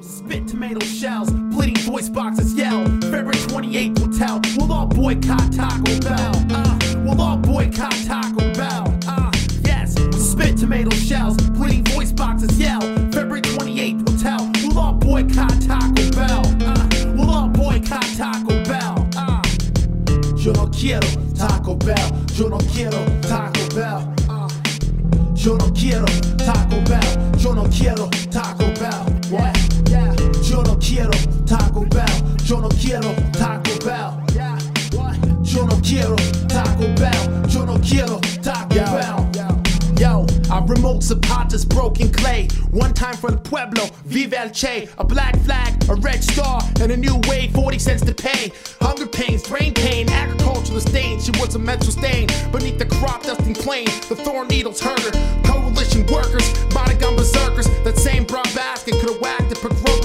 Spit tomato shells, bleeding voice boxes yell. February 28th will tell. We'll all boycott Taco Bell. We'll all boycott Taco Bell. Yes, spit tomato shells, bleeding voice boxes yell. February 28th will tell. We'll all boycott Taco Bell. We'll all boycott Taco Bell. Yo no quiero Taco Bell. Yo no quiero Taco Bell. Yo no quiero Taco Bell. Yo no quiero Taco Bell. What? Yeah. Yo no quiero Taco Bell. Yo no quiero Taco Bell. Yeah. What? Yo no quiero Taco Bell. Yo no quiero Taco Bell. Yo, I remote Zapata's broken clay. One time for the Pueblo, Viva el Che. A black flag, a red star, and a new wave, 40 cents to pay. Hunger pains, brain pain, agricultural stain. She was a mental stain beneath the crop dusting plain. The thorn needles hurt her. Coalition workers, body gun berserkers. That same broad basket could have whacked the progressive.